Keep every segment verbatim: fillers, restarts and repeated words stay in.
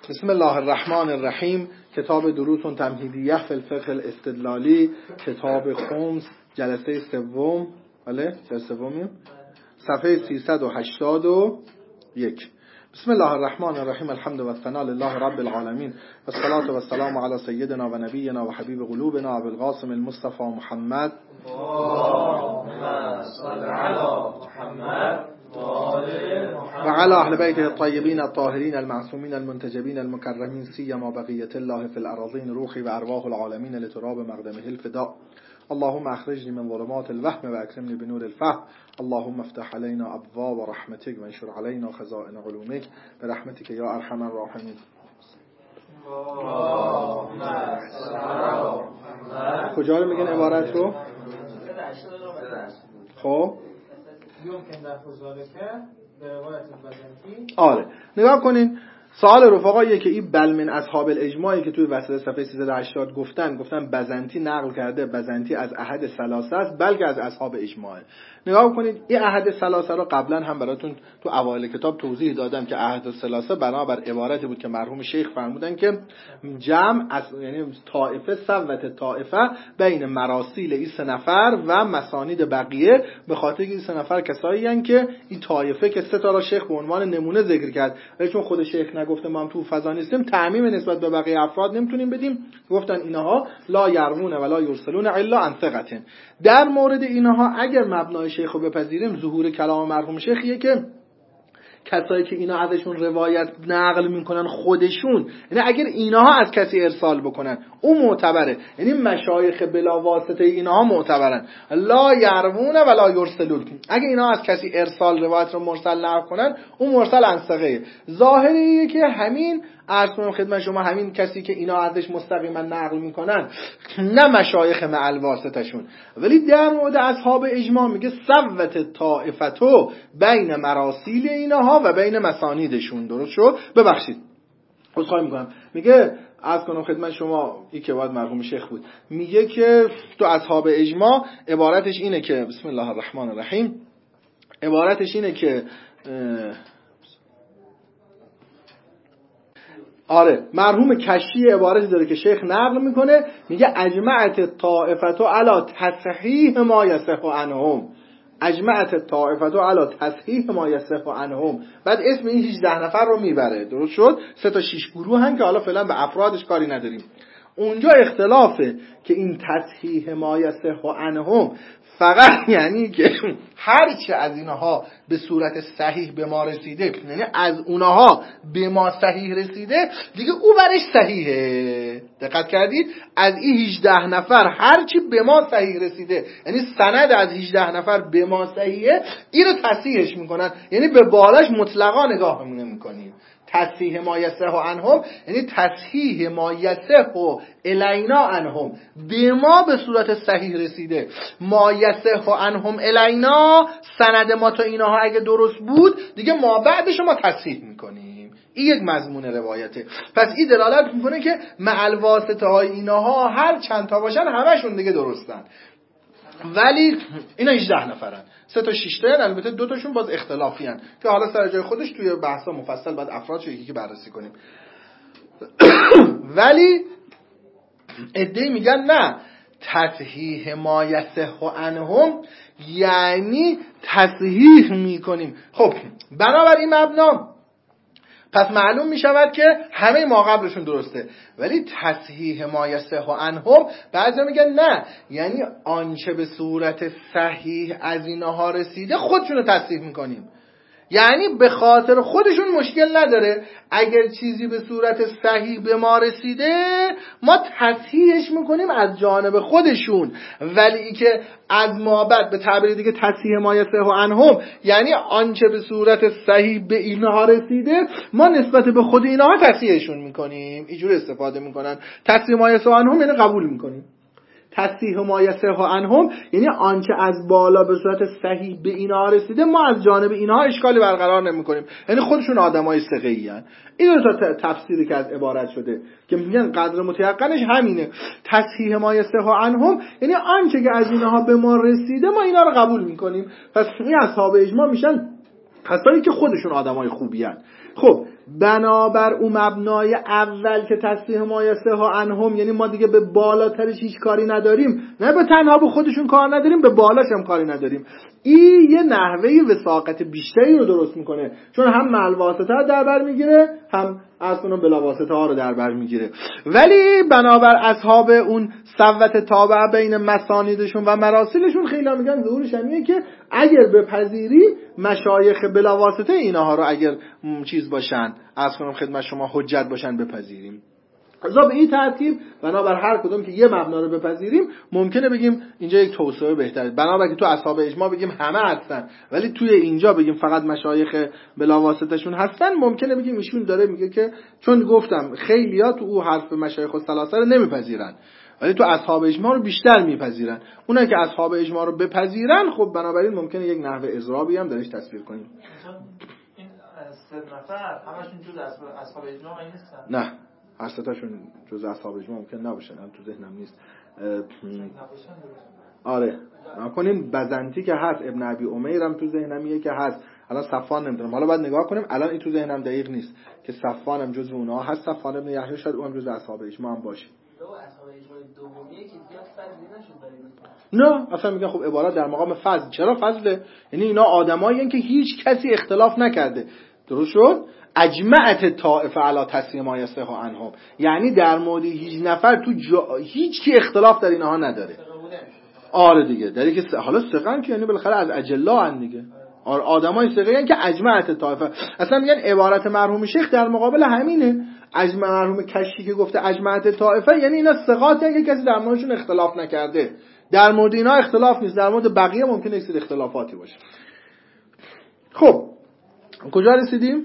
بسم الله الرحمن الرحیم. کتاب دروس تمهیدیه فی الفقه الاستدلالی، کتاب خمس، جلسه سوم. بله جلسه سوم، صفحه سیصد و هشتاد و یک. بسم الله الرحمن الرحیم. الحمد و الثناء لله رب العالمین و الصلاة و السلام علی سیدنا و نبینا و حبیب قلوبنا ابو القاسم المصطفى محمد. اللهم صل علی محمد و علی اهل بیته الطیبین الطاهرین المعصومین المنتجبین المکرمین سیما بقیة الله فی الارضین روحی و ارواح العالمین لتراب مقدمه الفداء. اللهم اخرجني من ظلمات الوهم واكرمني بنور الفهم. اللهم افتح علينا ابواب رحمتك وانشر علينا خزائن علومك برحمتك يا ارحم الراحمين. کجا رو میگن عبارت رو؟ خب یمکن در فضالکه به روایت بزنتی. آره نگاه کنین، سوال رفقاییه که این بل من اصحاب الاجماعی که توی وسط صفحه سیصد و هشتاد گفتن گفتن بزنتی نقل کرده، بزنتی از احد ثلاثه است بلکه از اصحاب اجماعه. نگاه کنید این احد ثلاثه رو قبلا هم براتون تو اوایل کتاب توضیح دادم که احد ثلاثه بنابر عبارتی بود که مرحوم شیخ فرمودن که جمع از یعنی طائفه صوت طائفه بین مراسیل این سه نفر و مسانید بقیه، به خاطر این سه نفر کسایی هستند که این طائفه که سه تا را شیخ به عنوان نمونه ذکر کرد، ولی چون خود شیخ نگفته ما هم تو فضا نیستیم تعمیم نسبت به بقیه افراد نمیتونیم بدیم، گفتن اینها لا یروون ولا یرسلون الا عن ثقة. در مورد اینها اگر مبنای شیخ رو بپذیریم، ظهور کلام مرحوم شیخیه که کسایی که اینا ازشون روایت نقل میکنن خودشون، یعنی اگر اینها از کسی ارسال بکنن اون معتبره، یعنی مشایخ بلا واسطه اینها معتبرن. لا یروون ولا یرسلون، اگه اینها از کسی ارسال روایت رو مرسل نقل کنن اون مرسل عن ثقه. ظاهریه که همین عرض کنم خدمت شما، همین کسی که اینا ازش مستقیما نقل میکنن نه مشایخ مع الواسطه شون، ولی در مورد اصحاب اجماع میگه صوت طائفتو بین مراسیل اینها و بین مسانیدشون. درست شد؟ ببخشید عذرخواهی میکنم. میگه عرض کنم خدمت شما این که باید مرحوم شیخ بود، میگه که تو اصحاب اجماع عبارتش اینه که بسم الله الرحمن الرحیم، عبارتش اینه که آره مرحوم کشی عبارتی داره که شیخ نقل میکنه، میگه اجمعت طائفتو علی تصحیح ما یصح عنهم. اجمعت طائفتو علی تصحیح ما یصح عنهم، بعد اسم این هجده نفر رو میبره. درست شد؟ سه تا شش گروه هن که حالا فعلا به افرادش کاری نداریم. اونجا اختلافه که این تصحیح ما یصح عنهم فقط یعنی که هر چه از اینها به صورت صحیح به ما رسیده، یعنی از اونها به ما صحیح رسیده دیگه او برش صحیحه. دقت کردید؟ از این هجده نفر هر چی به ما صحیح رسیده، یعنی سند از هجده نفر به ما صحیحه، این رو تصحیحش میکنن، یعنی به بالاش مطلقا نگاه نمیکنیم. تصحیح ما یصح عنهم یعنی تصحیح ما یصح الینا عنهم، به ما به صورت صحیح رسیده. ما یصح عنهم الینا، سند ما تا اینها اگه درست بود دیگه ما بعدش ما تصحیح میکنیم. این یک مضمون روایته. پس این دلالت میکنه که مع الواسطه های اینها هر چند تا باشن همشون دیگه درستن، ولی اینا هجده نفرن، سه تا شش تا، البته دو تاشون باز اختلافی ان که حالا سر جای خودش توی بحثا مفصل بعد افرادشو یکی که بررسی کنیم. ولی ادعی میگن نه، تصحیح ما یصح عنهم یعنی تصحیح میکنیم. خب بنابراین مبنا پس معلوم می شود که همه ما قبلشون درسته، ولی تصحیح ما یصح عنهم بعضی میگن نه، یعنی آنچه به صورت صحیح از اینها رسیده خودشون رو تصحیح میکنیم، یعنی به خاطر خودشون مشکل نداره، اگر چیزی به صورت صحیح به ما رسیده ما تصحیحش میکنیم از جانب خودشون، ولی که از ما بعد به تعبیر دیگه تصحیح ما یصح عنهم یعنی آنچه به صورت صحیح به اینها رسیده ما نسبت به خود اینها تصحیحشون میکنیم. اینجوری استفاده میکنن. تصحیح ما یصح عنهم یعنی قبول میکنیم. تصحیح ما یصح عنهم یعنی آنچه از بالا به صورت صحیح به اینها رسیده ما از جانب اینها اشکالی برقرار نمی‌کنیم، یعنی خودشون آدمای ثقه‌ای ان. این دو تا تفسیری که از عبارت شده که میگن قدر متيقنش همینه. تصحیح ما یصح عنهم یعنی آنچه که از اینها به ما رسیده ما اینا رو قبول می‌کنیم. پس این اصحاب اجماع میشن کسایی که خودشون آدمای خوبی هن. خب بنابر اون مبنای اول که تصریح ما یصح عنهم، یعنی ما دیگه به بالاترش هیچ کاری نداریم، نه به تنها به خودشون کار نداریم، به بالاش هم کاری نداریم. این یه نحوه وثاقت بیشتری رو درست میکنه، چون هم مع الواسطه در بر میگیره، هم اصلا بلا واسطه ها رو در بر میگیره. ولی بنابر اصحاب اون صوت تابع بین مسانیدشون و مراسلشون خیلی هم میگن ظهورش همینه که اگر بپذیری مشایخ بلا واسطه اینها رو اگر چیز باشن، از کنم خدمت شما حجت باشن، بپذیریم. از به این ترتیب بنابر هر کدوم که یه مبنا رو بپذیریم ممکنه بگیم اینجا یک توسعه بهتره. بنابر که تو اصحاب اجماع بگیم همه هستن، ولی توی اینجا بگیم فقط مشایخ بلا واسطه‌شون هستن، ممکنه بگیم ایشون داره میگه که چون گفتم خیلی‌ها تو او حرف مشایخ الثلاثه رو نمیپذیرن، ولی تو اصحاب اجماع رو بیشتر میپذیرن. اونایی که اصحاب اجماع رو بپذیرن، خب بنابراین ممکنه یک نحوه اضرابی هم درش تصویر کنیم. این سه نفر همشون جز اصحاب اجماع نیستن؟ نه، هر سه تاشون جز اصحاب اجماع ممکن نباشن، هم تو ذهنم نیست. آره نکنیم بزنتی که هست، ابن ابی امیر هم تو ذهنمیه که هست، الان صفوان نمیدونم، حالا باید نگاه کنیم. الان این تو ذهنم دقیق نیست که صفوان هم جز اونها هست. صفوان ابن یحیی شاید اونم جز اصحاب اجماع هم باشه. اصحاب اجماع دومیه که زیاد فضلی نشد برای نه اصلا میگن خب عبارت در مقام فضل. چرا فضله؟ یعنی اینا آدمایی هستن که هیچ کسی اختلاف نکرده. درست شد؟ اجمعت طائفه علی تصحیح ما یصح عنهم، یعنی در مورد هیچ نفر تو جا... هیچ کی اختلاف در اینها نداره. آره دیگه، در اینکه حالا ثقه که یعنی بالاخره از اجلا ان دیگه. آره آدمای ثقه ان که اجمعت طائفه. اصلا میگن عبارت مرحوم شیخ در مقابل همینه. اجمع مرحوم کشی که گفته اجمعت طائفه، یعنی اینا ثقاتی ان که کسی در موردشون اختلاف نکرده. در مورد اینا اختلاف نیست، در مورد بقیه ممکنه یک سری اختلافاتی باشه. خب کجا رسیدیم؟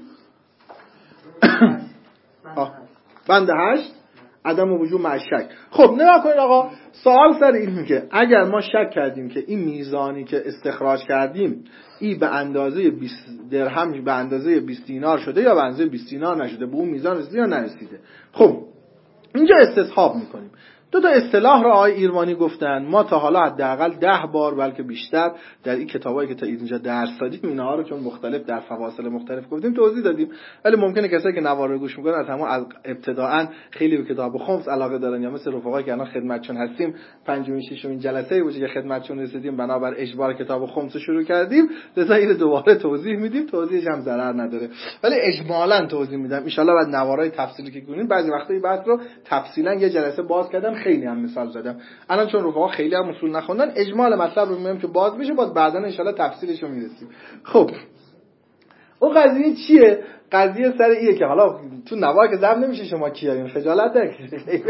بند هشت عدم وجود مع شک. خب نگاه کنید آقا، سوال سر این میگه اگر ما شک کردیم که این میزانی که استخراج کردیم این به اندازه بیست درهم به اندازه بیست دینار شده یا به اندازه بیست دینار نشده، به اون میزان رسیده یا نرسیده، خب اینجا استصحاب میکنیم. دو تا اصطلاح را آقای ایروانی گفتن، ما تا حالا حداقل ده بار بلکه بیشتر در این کتابایی که تا اینجا درس دادیم اینها رو چون مختلف در فواصل مختلف گفتیم توضیح دادیم، ولی ممکنه کسایی که نوار رو گوش میکنن از همون از ابتداءً خیلی به کتاب خمس علاقه دارن، یا مثل رفقایی که الان خدمتشون هستیم پنجمین ششمین جلسه بود که خدمتشون رسیدیم بنابر اجبار کتاب خمس شروع کردیم، لذا اینو دوباره توضیح میدیم، توضیحش هم ضرر نداره ولی اجمالاً توضیح میدم. ان شاءالله بعد نوارای تفصیلی که کنین بعضی وقتا این بحث رو تفصیلا یه جلسه باز کردم، خیلی هم مثال زدم. الان چون رفقا خیلی هم اصول نخوندن اجمال مطلب رو میگم که باز بشه، باز بعداً ان شاءالله تفصیلش رو میرسیم. خب اون قضیه چیه؟ قضیه سر اینه که حالا تو نوار که ضبط نمیشه شما کیارین خجالت نکشید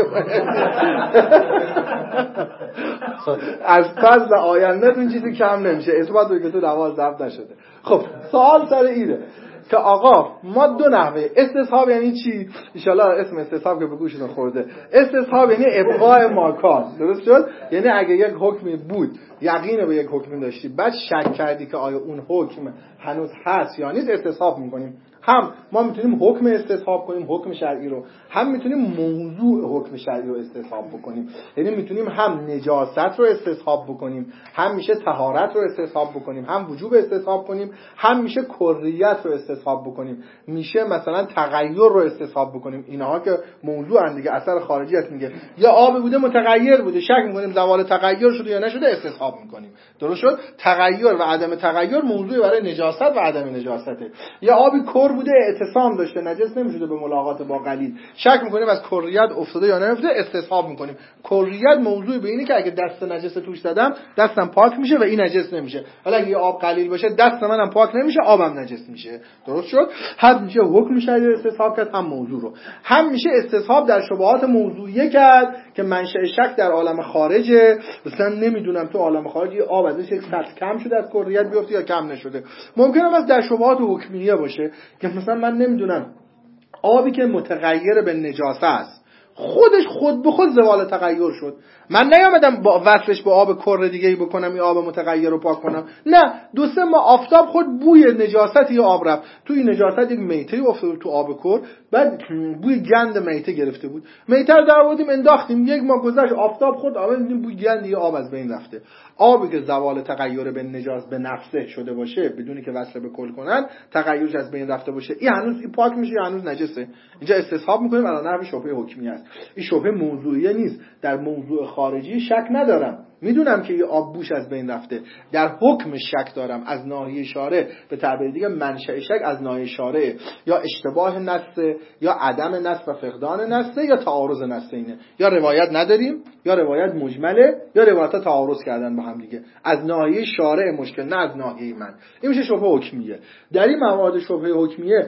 از پس و آینده اون چیزی کم نمیشه، اثبات که تو نوار ضبط نشده. خب سوال سر اینه که آقا ما دو نحوه استصحاب یعنی چی؟ ان شاءالله اسم استصحاب که به گوشتون خورده. استصحاب یعنی ابقاء ماکان، درست شد؟ یعنی اگه یک حکمی بود یقین به یک حکمی داشتی بعد شک کردی که آیا اون حکم هنوز هست یا نیست، استصحاب میکنیم. هم ما میتونیم حکم استصحاب کنیم، حکم شرعی رو، هم میتونیم موضوع حکم شرعی رو استصحاب بکنیم. یعنی میتونیم هم نجاست رو استصحاب بکنیم، هم میشه طهارت رو استصحاب بکنیم، هم وجوب استصحاب کنیم، هم میشه کریت رو استصحاب بکنیم، میشه مثلا تغییر رو استصحاب بکنیم. اینها که موضوع ان دیگه، اثر خارجی است. میگه یا آب بوده متغیر بوده، شک میکنیم زوال تغییر شده یا نشده، استصحاب میکنیم. درست شد؟ تغییر و عدم تغییر موضوع برای نجاست و عدم نجاسته. یا آبی کر بوده اعتصام داشته نجس نمیشده به ملاقات با قلیل، شک میکنیم از کریت افتاده یا نیفتاده، استصحاب میکنیم. کریت موضوع به اینه که اگه دست نجس توش زدم دستم پاک میشه و این نجس نمیشه، ولی اگه آب قلیل باشه دست منم پاک نمیشه آبم نجس میشه. درست شد؟ هم میشه حکم شرعی استصحاب کرد، هم موضوع رو. هم میشه استصحاب در شبهات موضوعیه کرد که منشأ شک در عالم خارجه، مثلا نمیدونم تو عالم خارج آب ازش یک سطح کم شده از کریت بیفته یا کم نشده. ممکنه مثلا در شبهات حکمیه باشه که مثلا من نمیدونم آبی که متغیر به نجاسه است، خودش خود به خود زوال تغییر شد. من نیامدم با وصلش با آب کر دیگه‌ای بکنم یا آب متغیر رو پاک کنم، نه، دو سه ماه آفتاب خود بوی نجاست یا آب رفت توی نجاست، یک میته افتاد تو آب کر، بعد بوی گند میته گرفته بود، میته رو درآوردیم انداختیم، یک ماه گذشت آفتاب خورد، آب دیدیم بوی گند یا آب از بین رفته. آبی که زوال تغییر به نجاست به نفسه شده باشه بدونی که وصل به کل کنن، تغییرش از بین رفته باشه، این هنوز این پاک میشه یا هنوز نجسه. اینجا استصحاب میکنیم الان نحو شبهه حکمی است. این شبهه موضوعیه نیست، در موضوع خارجی شک ندارم، میدونم که یه آب بوش از بین رفته، در حکم شک دارم از ناحیه شارع، به تعبیر دیگه منشأ شک از ناحیه شارع، یا اشتباه نص یا عدم نص و فقدان نص یا تعارض نص، اینه یا روایت نداریم یا روایت مجمله یا روایت‌ها تعارض کردن با هم دیگه، از ناحیه شارع مشکل، نه از ناحیه من. این میشه شبهه حکمیه. در این موارد شبهه حکمیه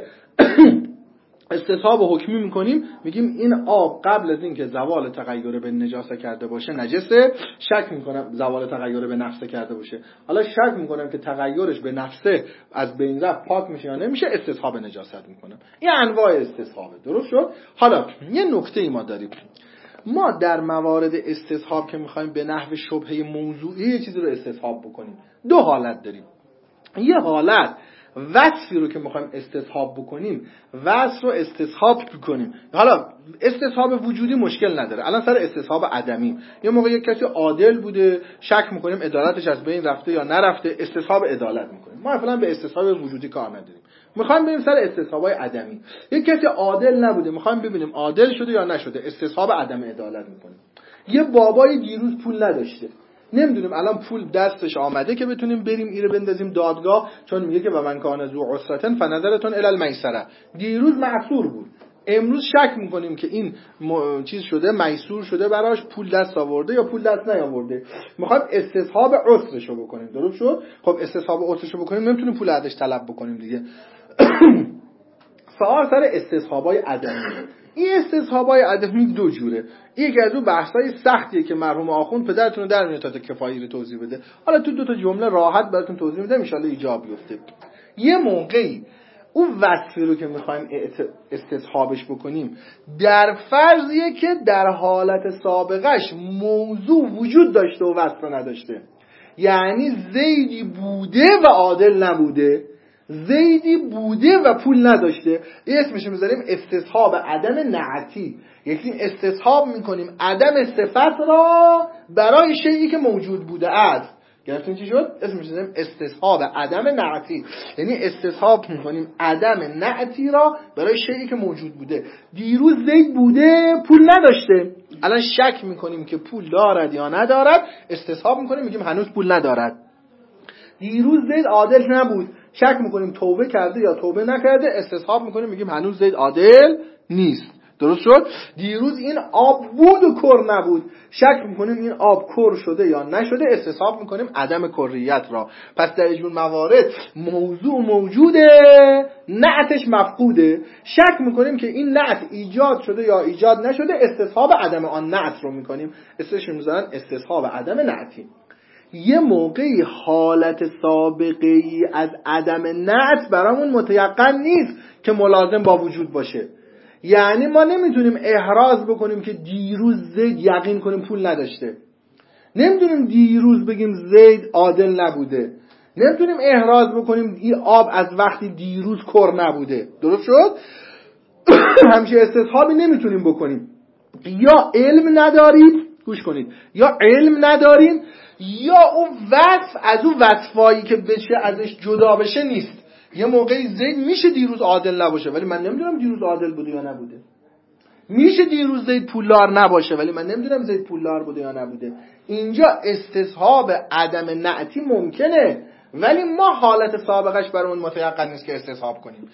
استصحاب حکمی میکنیم، میگیم این آب قبل از اینکه زوال تغییر به نجاسه کرده باشه نجسه، شک میکنم زوال تغییر به نفسه کرده باشه، حالا شک میکنم که تغییرش به نفسه از بین رفت پاک میشه یا نمیشه، استصحاب نجاست میکنم. این انواع استصحابه. درست شد؟ حالا یه نکته ای ما داریم، ما در موارد استصحاب که میخوایم به نحو شبهه موضوعی یه چیزی رو استصحاب بکنیم، دو حالت داریم. یه حالت وصفی رو که میخوایم استصحاب بکنیم وصف رو استصحاب بکنیم، حالا استصحاب وجودی مشکل نداره، الان سر استصحاب عدمی، یه موقع یک کسی عادل بوده شک میکنیم عدالتش از بین رفته یا نرفته، استصحاب عدالت میکنیم. ما مثلا به استصحاب وجودی کار نداریم، میخوایم بریم سر استصحابای عدمی. یک کسی عادل نبوده میخوایم ببینیم عادل شده یا نشده، استصحاب عدم عدالت میکنیم. یه بابای دیروز پول نداشته، نمیدونیم الان پول دستش آمده که بتونیم بریم ایره بندازیم دادگاه، چون میگه که و من کان ذو عسرة فنظرة الی المیسرة، دیروز معسور بود، امروز شک میکنیم که این م... چیز شده میسور شده براش، پول دست آورده یا پول دست نیاورده، میخوایم استصحاب عسرشو بکنیم. درست شد؟ خب استصحاب عسرشو بکنیم نمیتونیم پول ازش طلب بکنیم دیگه. سوال سر استصحابای عدمی. این استصحابای عدمی دو جوره، یکی از اون بحثای سختیه که مرحوم آخوند پدرتون رو در میاد تا کفایی رو توضیح بده، حالا تو دو تا جمله راحت براتون توضیح میدم ان شاءالله ایجاب بیفته. یه موقعی اون وصفی رو که میخوایم استصحابش بکنیم در فرضیه که در حالت سابقش موضوع وجود داشته و وصف نداشته، یعنی زیدی بوده و عادل نبوده، زیدی بوده و پول نداشته، این اسمش میذاریم استصحاب عدم نعتی، یعنی استصحاب میکنیم عدم صفت را برای شیئی که موجود بوده است. گرفتین چی شد؟ اسمش میذاریم استصحاب عدم نعتی، یعنی استصحاب میکنیم عدم نعتی را برای شیئی که موجود بوده. دیروز زید بوده پول نداشته، الان شک میکنیم که پول دارد یا ندارد، استصحاب میکنیم میگیم هنوز پول ندارد. دیروز زید عادل نبود، شک میکنیم توبه کرده یا توبه نکرده، استصحاب میکنیم میگیم هنوز زید عادل نیست. درست شد؟ دیروز این آب بود و کر نبود، شک میکنیم این آب کر شده یا نشده، استصحاب میکنیم عدم کریت را. پس در اینجور موارد موضوع موجوده، نعتش مفقوده، شک میکنیم که این نعت ایجاد شده یا ایجاد نشده، استصحاب عدم آن نعت رو میکنیم، اسمش میذارن استصحاب عدم نعتی. یه موقعی حالت سابقه‌ای از عدم نعت برامون متیقن نیست که ملازم با وجود باشه، یعنی ما نمیتونیم احراز بکنیم که دیروز زید یقین کنیم پول نداشته، نمیتونیم دیروز بگیم زید عادل نبوده، نمیتونیم احراز بکنیم این آب از وقتی دیروز کر نبوده. درست شد؟ همچین استصحابی نمیتونیم بکنیم، یا علم نداریم، گوش کنید، یا علم نداریم یا اون وصف از اون وصفایی که بشه ازش جدا بشه نیست. یه موقعی زید میشه دیروز عادل نباشه ولی من نمیدونم دیروز عادل بوده یا نبوده، میشه دیروز زید پولدار نباشه ولی من نمیدونم زید پولدار بوده یا نبوده. اینجا استصحاب عدم نعتی ممکنه ولی ما حالت سابقش برامون متیقن نیست که استصحاب کنیم.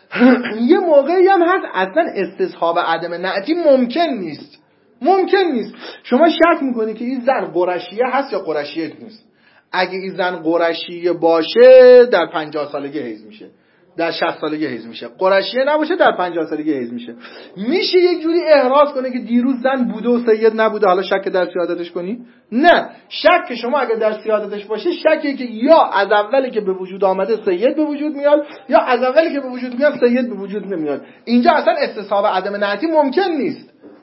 یه موقعی هم هست اصلا استصحاب عدم نعتی ممکن نیست، ممکن نیست. شما شک میکنی که این زن قرشیه هست یا قرشیه نیست، اگه این زن قرشیه باشه در پنجاه سالگی حیض میشه، در شصت سالگی حیض میشه، قرشیه نباشه در پنجاه سالگی حیض میشه. میشه یک جوری احراز کنه که دیروز زن بوده و سید نبوده، حالا شک در سیادتش کنی؟ نه، شک شما اگه در سیادتش باشه شکی که یا از اولی که به وجود آمده سید به وجود میاد یا از اولی که به وجود میاد سید به وجود نمیاد. اینجا اصلا استصحاب عدم نعتی ممکن نیست.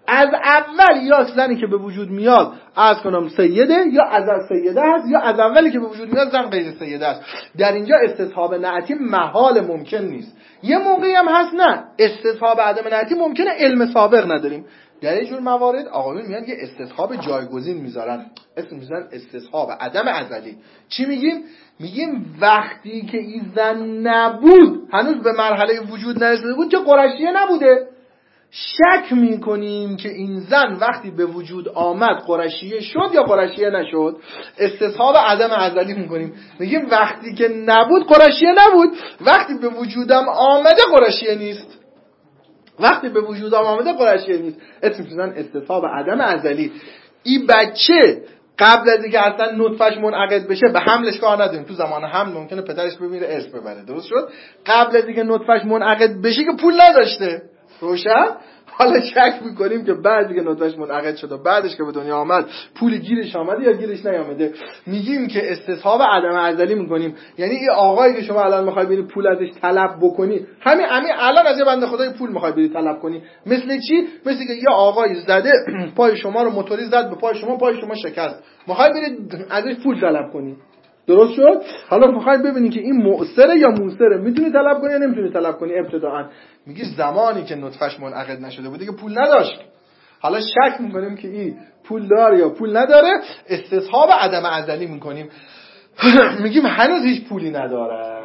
از اول یا زنی که به وجود میاد از کنم سیده یا از سیده هست یا از اولی که به وجود میاد زن غیر سیده است. در اینجا استصحاب نعتی محال ممکن نیست. یه موقعی هم هست نه استصحاب عدم نعتی ممکنه علم سابق نداریم. در این جور موارد آقایون میان یه استصحاب جایگزین میذارن، اسم میذارن استصحاب عدم ازلی. چی میگیم؟ میگیم وقتی که این زن نبود، هنوز به مرحله وجود نرسیده بود که قرشیه نبوده، شک میکنیم که این زن وقتی به وجود آمد قرشیه شد یا قرشیه نشد، استصحاب عدم ازلی میکنیم. میگیم وقتی که نبود قرشیه نبود، وقتی به وجودم آمده قرشیه نیست، وقتی به وجودم آمده قرشیه نیست. اسم میذارن استصحاب عدم ازلی. این بچه قبل از اینکه اصلا نطفهش منعقد بشه به حملش کار نداریم، تو زمان حمل ممکنه پدرش بمیره ارث ببره، درست شد؟ قبل از اینکه نطفهش منعقد بشه که پول نداشته، روشن؟ حالا شک میکنیم که بعدی که نطفهش منعقد شد و بعدش که به دنیا آمد پول گیرش آمده یا گیرش نیامده، میگیم که استصحاب عدم ازلی میکنیم. یعنی این آقایی که شما الان میخوای بری پول ازش طلب بکنی، همین همین الان از یه بنده خدای پول میخوای بری طلب کنی، مثل چی؟ مثل که یه آقایی زده پای شما رو، موتوری زد به پای شما، پای شما شکست، میخوای بری ازش پول طلب کنی، درست شد؟ حالا میخوای ببینی که این مؤثره یا موثره، میتونی طلب کنی یا نمیتونی طلب کنی. ابتداً میگی زمانی که نطفهش منعقد نشده بوده که پول نداشت. حالا شک میکنیم که این پول داره یا پول نداره، استصحاب عدم ازلی میکنیم. میگیم هنوز هیچ پولی نداره.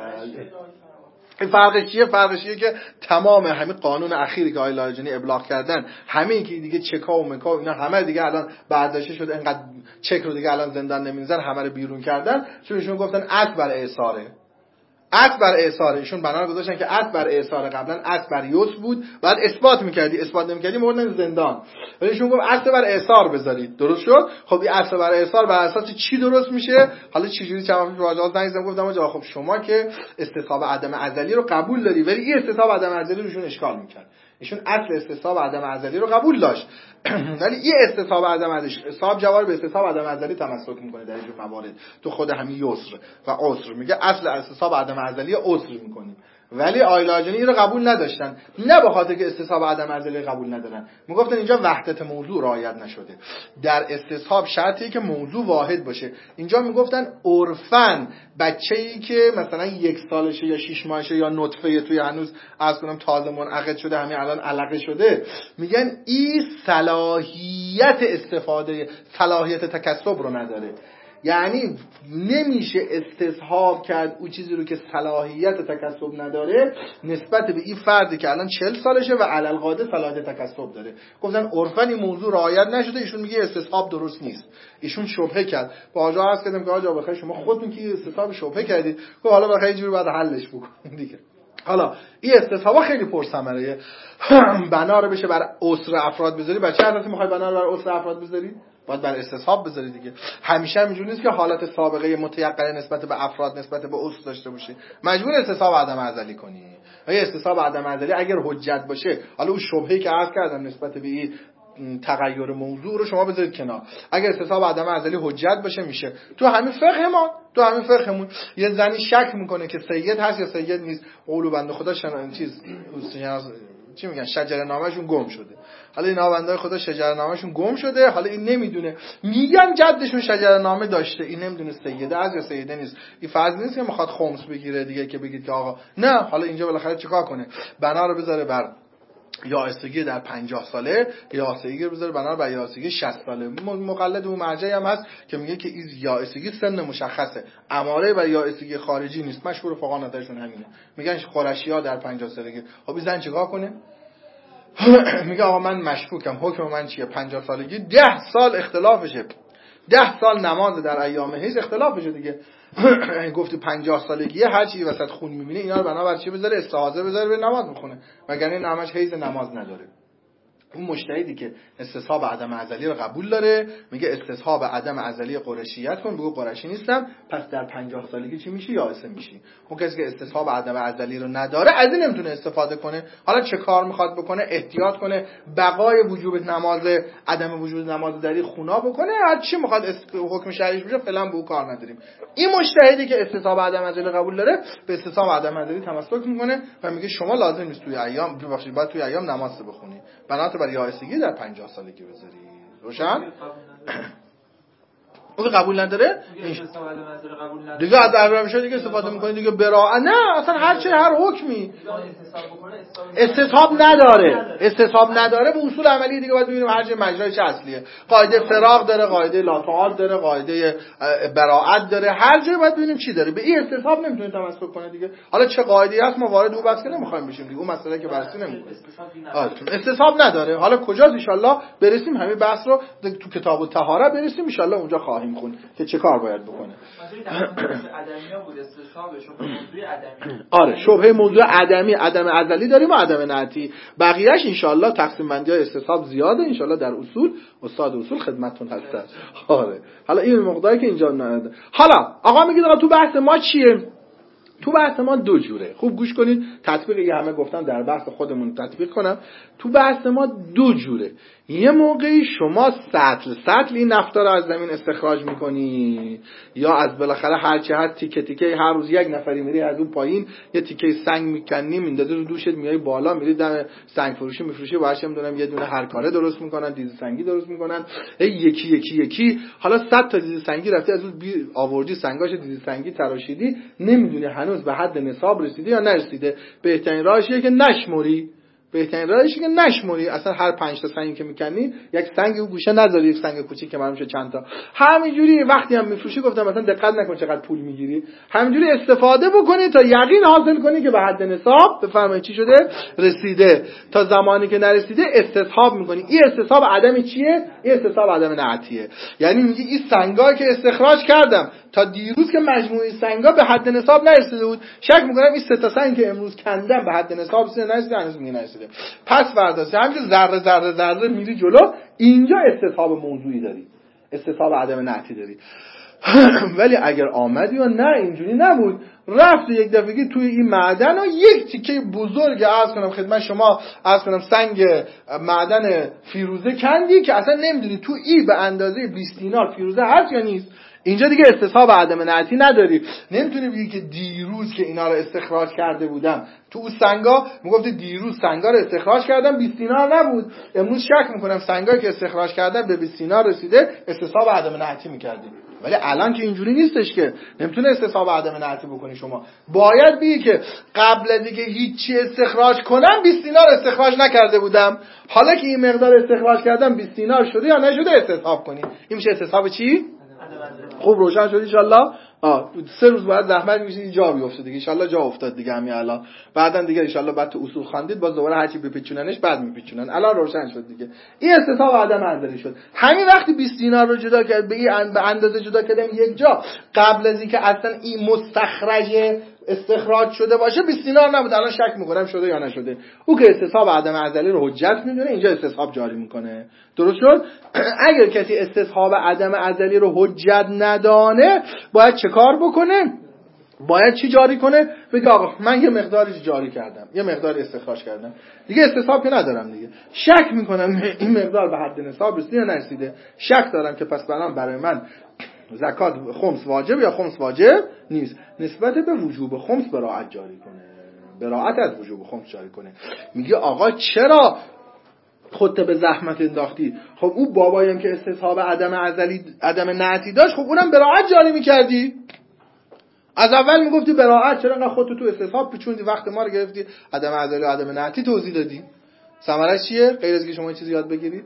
فرقش چیه؟ فرقش چیه که تمام همین قانون اخیری که آقای لاریجانی ابلاغ کردن، همین که دیگه چکا و مکا اینا همه دیگه الان برداشته شده، اینقدر چک رو دیگه الان زندان نمیذارن، همه رو بیرون کردن، چون ایشون گفتن اصل بر اعصاره، اصل بر اعصاره. ایشون بنا رو گذاشتن که اصل بر اعصاره، قبلا اصل بر یوس بود، بعد اثبات میکردی، اثبات نمیکردی موردن زندان، ولی ایشون گفت اصل بر اعصار بذارید، درست شد؟ خب این اصل بر اعصار بر اساس چی درست میشه؟ حالا چه جوری چند وقت واجبات نگیزم گفتم آقا خب شما که استصحاب عدم ازلی رو قبول داری، ولی این استصحاب عدم ازلی روشون اشکال میکرد. ایشون اصل استصحاب عدم ازلی رو قبول داشت، ولی این استصحاب عدم ازلی، استصحاب جوار به استصحاب عدم ازلی تمسک میکنه در این موارد. تو خود همین یسر و عسر میگه اصل استصحاب عدم ازلی عسر میکنیم، ولی آیلاجانی این رو قبول نداشتن، نه به خاطر که استصحاب عدم ازلی قبول ندارن، میگفتن اینجا وحدت موضوع رعایت نشده. در استصحاب شرطیه که موضوع واحد باشه. اینجا میگفتن عرفن بچه‌ای که مثلا یک سالشه یا شش ماهشه یا نطفه توی هنوز از کنم تازه منعقد شده، همین الان علقه شده، میگن این صلاحیت استفاده، صلاحیت تکسب رو نداره. یعنی نمیشه استصحاب کرد اون چیزی رو که صلاحیت تکسب نداره نسبت به این فردی که الان چهل سالشه و علالقاده صلاحیت تکسب داره. گفتن عرفن این موضوع رعایت نشده، ایشون میگه استصحاب درست نیست. ایشون شبهه کرد. با آجا عرض کردم که آجا بخیر شما خودتون که استصحاب شبهه کردید، گفت حالا بخیر جوری بعد حلش بکنید دیگه. حالا این استصحاب خیلی پرثمره. بنا رو بشه بر عسر افراد بذاری، بچه اساسی میخوای بنا رو بر عسر افراد بذاری؟ باید بر استصحاب بذاری دیگه. همیشه اینجوری نیست که حالت سابقه متيقنه نسبت به افراد نسبت به اصل داشته باشی، مجبور استصحاب عدم ازلی کنی. و استصحاب عدم ازلی اگر حجت باشه، حالا اون شبهه‌ای که عرض کردم نسبت به این تغییر موضوع رو شما بذارید کنار، اگر استصحاب عدم ازلی حجت باشه میشه. تو همین فقهمون تو همین فقهمون یه زنی شک میکنه که سید هست یا سید نیست، قول بنده خدا شنان چیز چی میگن شجره نامه‌شون گم شده. حالا این بنده‌های خدا شجره نامه‌شون گم شده، حالا این نمیدونه، میگن جدشون شجره نامه داشته، این نمیدونه سیده از یا سیده نیست. این فرض نیست که میخواد خمس بگیره دیگه که بگید که آقا نه. حالا اینجا بالاخره چیکار کنه؟ بنا رو بذاره بر یائسگی در پنجاه ساله، یائسگی رو بذاره بنا بر یائسگی شصت ساله. مقلد اون مرجعی هم هست که میگه که این یائسگی سن مشخصه، اماره بر یائسگی خارجی نیست. مشهور فقها نظرشون همینه، میگن قرشی‌ها در پنجاه سالگی. خب این زن چیکار کنه؟ میگه آقا من مشکوکم، حکم من چیه؟ پنجاه سالگی ده سال اختلافشه، ده سال نماز در ایام حیض اختلافشه دیگه. گفتی پنجاه سالگیه، هر چی وسط خون میبینه اینا رو بنابر چی بذاره؟ استحاضه بذاره به نماز میخونه، وگرنه نماز حیض نماز نداره. اون مجتهدی که استصحاب عدم ازلی رو قبول داره میگه استصحاب عدم ازلی قرشیت کن، بگو قرشی نیستم، پس در پنجاه سالگی چی میشی؟ یائسه میشی. اون کسی که استصحاب عدم ازلی رو نداره از این نمیتونه استفاده کنه. حالا چه کار میخواد بکنه؟ احتیاط کنه بقای وجوب نماز، عدم وجود نماز دری خونا بکنه، هر چی میخواد حکم شرعیش بشه فعلا به اون کار نداریم. این مجتهدی که استصحاب عدم ازلی قبول داره به استصحاب عدم ازلی تمسک میکنه و میگه شما لازم نیست توی ایام ببخشید بعد توی ایام نماز بخونی، بنات رو برای آهستگی در پنجاه سالگی بذاری. روشن؟ اون قبول نداره دیگه از درباره میشه دیگه استفاده میکنی دیگه برا نه اصلا هر چه هر حکمی استصحاب نداره استصحاب نداره به اصول عملی دیگه باید ببینیم هر چه مجرای چه اصلیه. قاعده فراغ داره، قاعده لا تعارض داره، قاعده براءت داره، هر جایی باید ببینیم چی داره. به این استصحاب نمیتونه تمسک کنه دیگه. حالا چه قاعده‌ای هست ما وارد اون بحث نمیخوایم بشیم دیگه، اون مسئله که بررسی نمی‌کنیم. استصحاب نداره. حالا کجاست ان شاءالله برسیم همین بحث رو تو کتاب الطهاره برسیم ان شاءالله اونجا خواهیم خوند که چه کار باید بکنه. آره شبهه موضوع عدمی عدم ازلی داریم و عدم نعتی، بقیه‌اش ان شاءالله تقسیم بندی های استصحاب زیاده ان شاءالله در اصول استاد اصول خدمتتون هستن. آره حالا این مقداری که اینجا نداره. حالا آقا میگه آقا تو بحث ما چیه؟ تو بحث ما دو جوره. خوب گوش کنید، تطبیقی همه گفتم در بحث خودمون تطبیق کنم. تو بحث ما دو جوره. یه موقعی شما سطل سطل این نفتا رو از زمین استخراج میکنی، یا از بالاخره هر چه هست تیکه تیکه هر روز یک نفری میری از اون پایین یه تیکه سنگ میکنی میندازی رو دوشت میای بالا میری دم سنگ فروشی میفروشی باهاش میدونم یه دونه هر کاره درست میکنن، دیز سنگی درست میکنن، یکی یکی یکی حالا صد تا دیز سنگی رفتی از اون آوردی سنگاش دیز سنگی تراشیدی، نمیدونی هنوز به حد نصاب رسیده یا نرسیده. بهترین راهش اینه که نشموری. بهترین راهش اینه که نشموری. اصلا هر پنج تا سنگی که میکنی یک سنگ اون گوشه نذاری، یک سنگ کوچیک که معلوم شه چند تا. همینجوری وقتی هم میفروشی گفتم مثلا دقت نکن چقدر پول میگیری، همینجوری استفاده بکنی تا یقین حاصل کنی که به حد نصاب بفهمی چی شده رسیده. تا زمانی که نرسیده استصحاب میکنی. این استصحاب عدم چیه؟ این استصحاب عدم نعتیه. یعنی میگی این سنگا که استخراج کردم تا دیروز که مجموعه سنگا به حد نصاب نرسیده بود، شک میکنم این سه تا سنگ که امروز کندم به حد نصاب رسیده نرسیده، هنوز میگه نرسیده. پس برداشت همینجوری ذره ذره ذره میری جلو. اینجا استصحاب موضوعی داری، استصحاب عدم نعتی داری. ولی اگر آمدی و نه اینجوری نبود، رفت یک دفعگی توی این معدن و یک تیکه بزرگ عرض کنم خدمت شما عرض کنم سنگ معدن فیروزه کندی که اصلا نمیدونی تو ای به اندازه بیست دینار فیروزه هست یا نیست. اینجا دیگه استصحاب عدم نعتی نداری. نمیتونی بگی که دیروز که اینا رو استخراج کرده بودم تو اون سنگا میگفتی دیروز سنگا رو استخراج کردم بیست دینار نبود، امروز شک میکنم سنگایی که استخراج کردم به بیست دینار رسیده، استصحاب عدم نعتی میکردی. ولی الان که اینجوری نیستش که نمیتونه استصحاب عدم نعتی بکنی. شما باید بگی که قبل از اینکه هیچی استخراج کنم بیست دینار استخراج نکرده بودم، حالا که این مقدار استخراج کردم بیست دینار شده یا نشده استصحاب کنی. این میشه استصحاب چی؟ خوب روشن شد ان شاء الله. آه سه روز بعد زحمت می‌کشید جا بیفته دیگه ان شاء الله. جا افتاد دیگه همین الان. بعدن دیگه ان شاء الله بعد تو اصول خواندید باز دوباره هرچی بپیچوننش بعد میپیچونن. الان روشن شد دیگه. این استصحاب عدم ازلی شد. همین وقتی بیست دینار رو جدا کرد به این به اندازه جدا کردم یک جا، قبل از اینکه اصلا این مستخرج استخراج شده باشه بیست دینار نبود، الان شک می‌کنم شده یا نشده. او که استصحاب عدم ازلی رو حجت میدونه اینجا استصحاب جاری میکنه. درست شد؟ اگر کسی استصحاب عدم ازلی رو حجت ندانه باید چه کار بکنه؟ باید چی جاری کنه؟ بگه آقا من یه مقدارش جاری کردم، یه مقدار استخراج کردم، دیگه استصحاب که ندارم دیگه. شک میکنم این مقدار به حد نصاب رسیده یا نرسیده، شک دارم که پس برام برای من زکات خمس واجب یا خمس واجب نیست. نسبت به وجوب خمس براعت جاری کنه، براعت از وجوب خمس جاری کنه. میگه آقا چرا خودت به زحمت انداختی؟ خب اون بابایم که استصحاب عدم ازلی عدم نعتی داشت، خب اونم براعت جاری میکردی. از اول میگفتی براعت، چرا انقدر خودت تو استصحاب پیچوندی، وقت ما رو گرفتی عدم ازلی و عدم نعتی توضیح دادی. ثمرش چیه؟ غیر از که شما چیزی یاد بگیرید.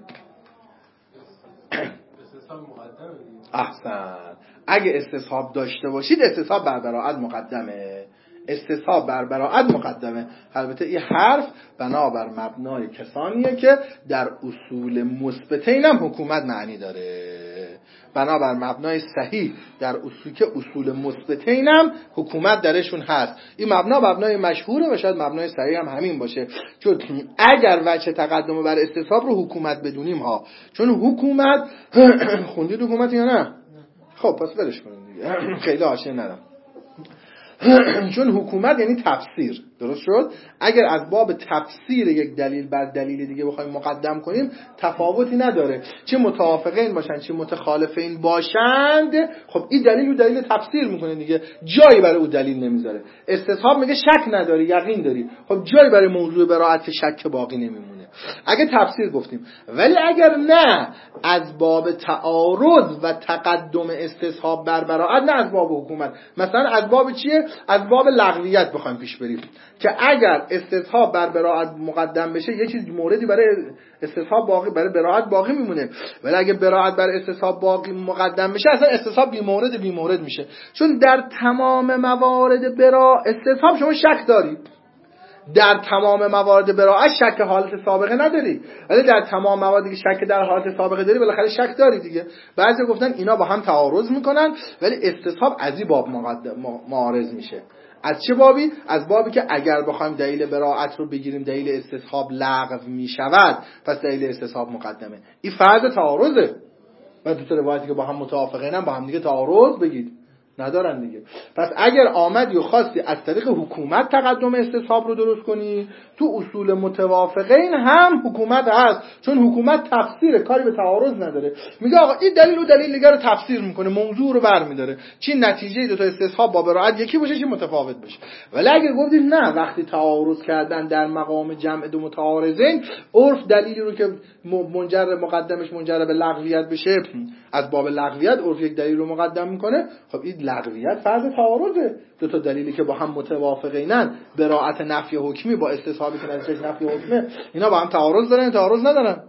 احسن. اگه استصحاب داشته باشید استصحاب بر براعت مقدمه. استصحاب بر براعت مقدمه. البته این حرف بنابر مبنای کسانیه که در اصول مثبتین هم حکومت معنی داره. بنابر مبنای صحیح در اصول که اصول مثبتین هم حکومت درشون هست. این مبنا مبنای مشهوره و شاید مبنای صحیح هم همین باشه. چون اگر وجه تقدم بر استصحاب رو حکومت بدونیم ها، چون حکومت خوندید حکومت یا نه؟ خب پس ولش کنید دیگه. خیلی آشنا ندارم. چون حکومت یعنی تفسیر. درست شد؟ اگر از باب تفسیر یک دلیل بر دلیل دیگه بخوایم مقدم کنیم تفاوتی نداره، چه متوافقین باشن چه متخالفین باشند. خب این دلیل و دلیل تفسیر میکنه دیگه، جایی برای اون دلیل نمیذاره. استصحاب میگه شک نداری یقین داری، خب جایی برای موضوع براعت شک باقی نمیمونه. اگه تفسیر گفتیم. ولی اگر نه از باب تعارض و تقدم استصحاب بر براءت، نه از باب حکومت، مثلا از باب چیه؟ از باب لغویت بخوایم پیش بریم که اگر استصحاب بر براءت مقدم بشه یه چیز موردی برای استصحاب باقی، برای براءت باقی میمونه. ولی اگه براءت بر استصحاب باقی مقدم بشه اصلا استصحاب بی مورد بی مورد میشه. چون در تمام موارد براءت استصحاب شما شک دارید، در تمام موارد براءت شک حالت سابقه نداری، ولی در تمام مواردی که شک در حالت سابقه داری بالاخره شک داری دیگه. بعضی گفتن اینا با هم تعارض میکنن، ولی استصحاب از این باب معارض میشه. از چه بابی؟ از بابی که اگر بخوایم دلیل براءت رو بگیریم دلیل استصحاب لغو میشود، پس دلیل استصحاب مقدمه. این فرض تعارضه. و دو تا روایتی که با هم متوافقینن با هم دیگه تعارض بگید ندارن دیگه. پس اگر آمدی و خواستی از طریق حکومت تقدم استصحاب رو درست کنی، تو اصول متوافقین هم حکومت هست، چون حکومت تفسیره، کاری به تعارض نداره. میگه آقا این دلیل و دلیل دیگه رو تفسیر میکنه، موضوع رو برمیداره، چی نتیجه دو تا استصحاب با براءت یکی باشه چی متفاوت بشه. ولی اگر گفتید نه، وقتی تعارض کردن در مقام جمع دو متعارضین، عرف دلیلی رو که منجر مقدمش منجر به لغویت بشه، از باب لغویت عرف یک دلیل رو مقدم میکنه. خب این لغویت فرض تعارضه. دو تا دلیلی که با هم متوافقینن، براءت نفی حکمی با استصحابی که نتیجهش نفی حکمه، اینا با هم تعارض دارن تعارض ندارن؟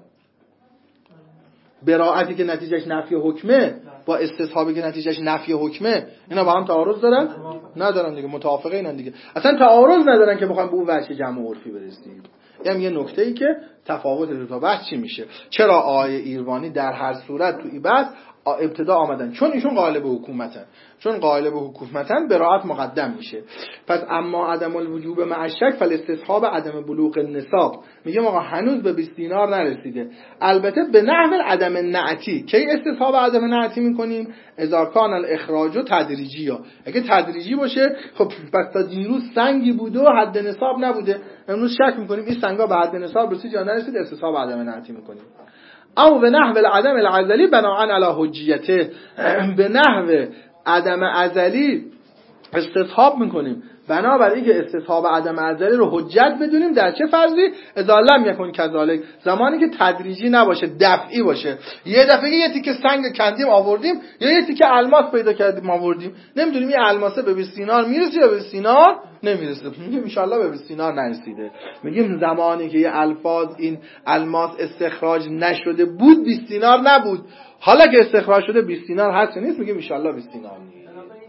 براءتی که نتیجهش نفی حکمه با استصحابی که نتیجهش نفی حکمه، اینا با هم تعارض دارن ندارن دیگه، متوافقینن دیگه، اصلا تعارض ندارن که بخوام به اون وجه جمع عرفی برسیم. اینم یه نکته‌ای که تفاوت دو تا بحث چی میشه. چرا آقای ایروانی در هر صورت تو این بحث ابتدا آمدن؟ چون ایشون قائل به حکومتن، چون قائل به حکومتن براءت مقدم میشه. پس اما عدم الوجوب مع الشک فالاستصحاب عدم بلوغ النصاب، میگه آقا هنوز به بیست دینار نرسیده، البته به نحو عدم نعتی. کی استصحاب عدم نعتی میکنیم؟ اذا کان الاخراج تدریجی، ها اگه تدریجی باشه خب پس تا دیروز سنگی بوده و حد نصاب نبوده، امروز شک میکنیم این سنگا به حد نصاب رسید یا نرسید، استصحاب عدم نعتی میکنیم. او به نحو العدم العزلی بناء علی حجیته، به نحو عدم ازلی استصحاب میکنیم بنابراین اینکه استصحاب عدم ازلی رو حجت بدونیم. در چه فرضی؟ اذا لم یکن کذالک، زمانی که تدریجی نباشه، دفعی باشه. یه دفعه یه تیکه سنگ کندیم آوردیم یا یه تیکه الماس پیدا کردیم آوردیم، نمیدونیم این الماسه به بیست دینار میرسه یا به بیست دینار نمیرسه، میگیم ان شاء الله به بیست دینار نرسیده. میگیم زمانی که یه الفاظ این الماس استخراج نشده بود بیست دینار نبود، حالا که استخراج شده بیست دینار هست نیست، میگیم ان شاء الله بیست دینار نیست.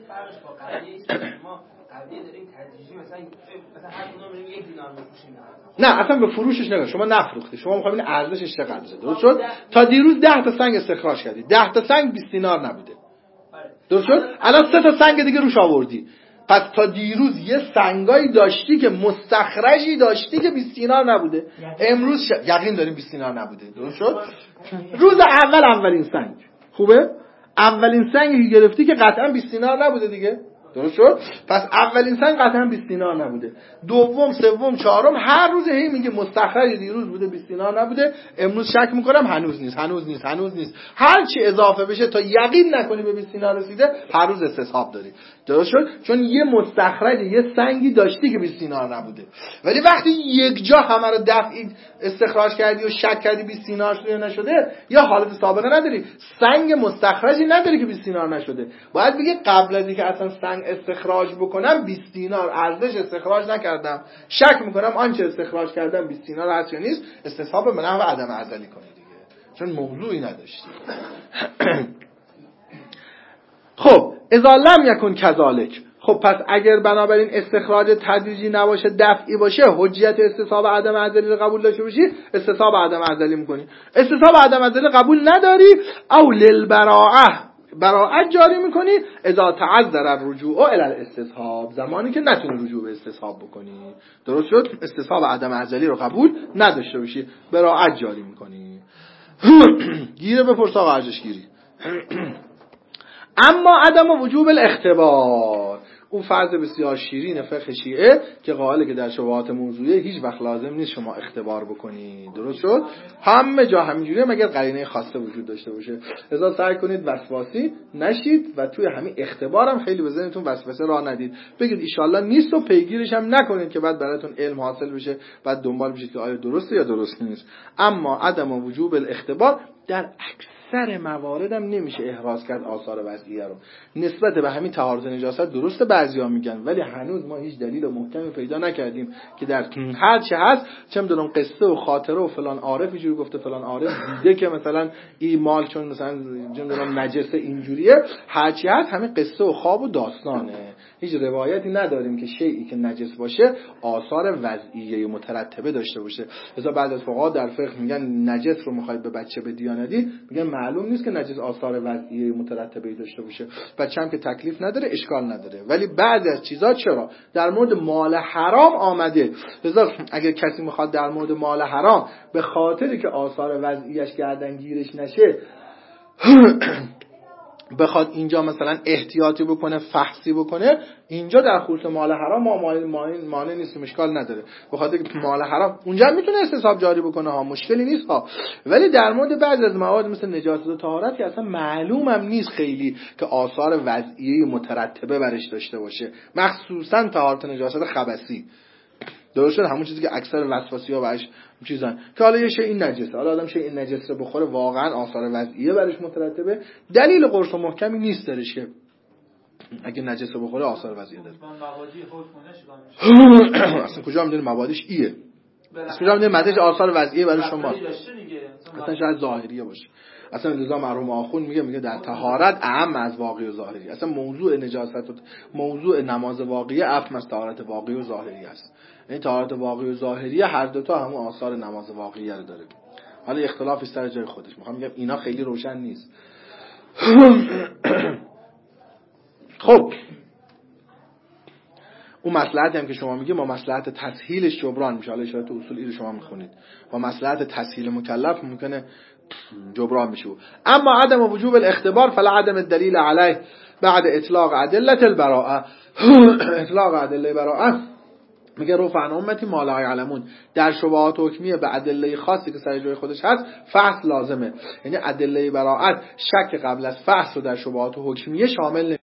نه اصلا به فروشش نگاه، شما نفروختی، شما میخواید این ارزشش چقدره. درست شد؟ تا دیروز ده تا سنگ استخراج کردی، ده تا سنگ بیست دینار نبوده، درست شد؟ الان سه تا سنگ دیگه روش آوردی، پس تا دیروز یه سنگایی داشتی که مستخرجی داشتی که بیست دینار نبوده، امروز ش... یقین داریم بیست دینار نبوده، درست شد؟ روز اول اولین سنگ خوبه، اولین سنگی که گرفتی که قطعا بیست دینار نبوده دیگه، درست شد؟ پس اولین سنگ قطعا بیست دینار نبوده، دوم سوم چهارم هر روز هی میگه مستخرج دیروز بوده بیست دینار نبوده، امروز شک میکنم هنوز نیست هنوز نیست هنوز نیست، هر چی اضافه بشه تا یقین نکنی به بیست دینار رسیده هر روز استصحاب داری. درست شد؟ چون یه مستخرج یه سنگی داشتی که بیست دینار نبوده، ولی وقتی یک جا همه رو دفعی استخراج کردی و شک کردی بیست دینار شده یا نشده، یا حالت سابقه نداری، سنگ مستخرجی نداری که بیست دینار نشده، باید بگی قبل از اینکه اصلا سنگ استخراج بکنم بیست دینار ارزش استخراج نکردم، شک میکنم آنچه استخراج کردم بیست دینار هست یا نیست، استصحاب به نحو عدم ازلی کنی دیگه، چون موضوعی نداشتی. خب اذا لم یکن کذالک، خب پس اگر بنابراین استخراج تدریجی نباشه دفعی باشه، حجیت استصحاب عدم ازلی رو قبول داشته باشی، استصحاب عدم ازلی میکنی. استصحاب عدم ازلی قبول نداری، او للبراءه، براءت جاری میکنی اذا تعذر الرجوع الی الاستصحاب، زمانی که نتونی رجوع به استصحاب بکنی. درست شد؟ استصحاب عدم ازلی رو قبول نداشته باشی، براءت جاری میکنی. گیره بپرس آقا ارجش گیری. اما عدم وجوب الاختبار، اون فرض بسیار شیرین فقه شیعه که قائله که در شبهات موضوعی هیچ وقت لازم نیست شما اختبار بکنید. درست شد؟ همه جا همینجوریه مگر قرینه خاصه وجود داشته باشه. لذا سعی کنید وسواسی نشید و توی همین اختبار هم خیلی به ذهنتون وسوسه راه ندید. بگید ان شاءالله نیست و پیگیرش هم نکنید که بعد براتون علم حاصل بشه، بعد دنبال بشید که آیا درسته یا درست نیست. اما عدم وجوب الاختبار در اکثر موارد هم نمیشه احراز کرد آثار وضعیه رو. نسبت به همین طهارت نجاست درسته بعضیا میگن، ولی هنوز ما هیچ دلیل محکمی پیدا نکردیم که در هر چه هست، چه میدونم قصه و خاطره و فلان عارفی جوری گفته فلان عارف دیده که مثلا این مال چون مثلا نمیدونم نجس اینجوریه، هر چی هست همین قصه و خواب و داستانه. هیچ روایتی نداریم که شیئی که نجس باشه آثار وضعیه مترتبه داشته باشه. لذا بعضی از فقها در فقه میگن نجس رو میخواید به بچه بدی یا ندی، میگن معلوم نیست که نجس آثار وضعیه مترتبه داشته باشه، بچه هم که تکلیف نداره اشکال نداره. ولی بعضی از چیزا چرا در مورد مال حرام آمده. لذا اگر کسی میخواد در مورد مال حرام به خاطری که آثار وضعیه‌اش گردنگیرش نشه بخواد اینجا مثلا احتیاطی بکنه، فحصی بکنه، اینجا در خصوص مال حرام ما مانع نیست، مشکل نداره. بخاطر که مال حرام اونجا میتونه استصحاب جاری بکنه ها، مشکلی نیست ها. ولی در مورد بعضی از مواد مثل نجاست و طهارت که اصلا معلوم هم نیست خیلی که آثار وضعیه مترتبه برش داشته باشه، مخصوصا طهارت نجاست خبثی. درست شد؟ همون چیزی که اکثر وسواسی‌ها باش چیزن که حالا یه شی این نجسه، حالا آدم شی این نجس رو بخوره واقعا آثار وضعیه برش مترتبه، دلیل قرص و محکمی نیست درش که اگه نجس رو بخوره آثار وضعیه داره. اصلا کجا میدونی مبادیش ایه؟ اصلا کجا میدونی مدش آثار وضعیه برای شما؟ اصلا شاید ظاهریه باشه. اصلا نظام مرحوم آخون میگه میگه در طهارت اهم از واقعی و ظاهری. اصلا موضوع نجاست و موضوع نماز واقعی اهم از طهارت واقعی و ظاهری است. این طهارت واقعی و ظاهری هر دو تا همون آثار نماز واقعی رو داره. حالا اختلافی سر جای خودش. میخوام بگم اینا خیلی روشن نیست. خب اون مصلحتی هم که شما میگی ما مصلحت تسهیلش جبران میشه. حالا اشاره تو اصول رو شما میخونید. با مصلحت تسهیل مکلف ممکنه جبران بشه. اما عدم وجوب الاختبار فلا عدم الدلیل علیه بعد اطلاق ادله البراءه. اطلاق ادله براءه میگه رفع عن امتی ما لا یعلمون. در شبهات حکمیه به ادله خاصی که سر جای خودش هست فحص لازمه. یعنی ادله براءت شک قبل از فحص رو در شبهات حکمیه شامل